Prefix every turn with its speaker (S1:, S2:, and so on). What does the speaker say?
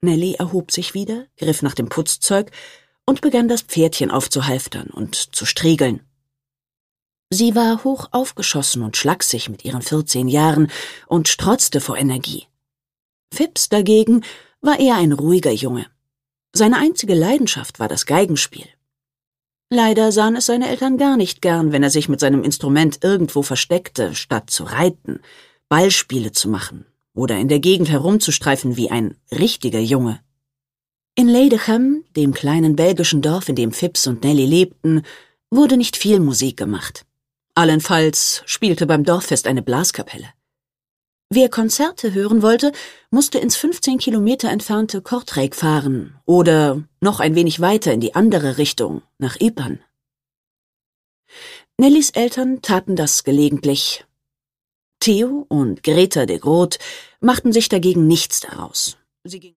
S1: Nelly erhob sich wieder, griff nach dem Putzzeug und begann das Pferdchen aufzuhalftern und zu striegeln. Sie war hoch aufgeschossen und schlaksig mit ihren 14 Jahren und strotzte vor Energie. Phipps dagegen war eher ein ruhiger Junge. Seine einzige Leidenschaft war das Geigenspiel. Leider sahen es seine Eltern gar nicht gern, wenn er sich mit seinem Instrument irgendwo versteckte, statt zu reiten, Ballspiele zu machen oder in der Gegend herumzustreifen wie ein richtiger Junge. In Leidechem, dem kleinen belgischen Dorf, in dem Phipps und Nelly lebten, wurde nicht viel Musik gemacht. Allenfalls spielte beim Dorffest eine Blaskapelle. Wer Konzerte hören wollte, musste ins 15 Kilometer entfernte Kortrijk fahren oder noch ein wenig weiter in die andere Richtung, nach Ypern. Nellys Eltern taten das gelegentlich. Theo und Greta de Groot machten sich dagegen nichts daraus. Sie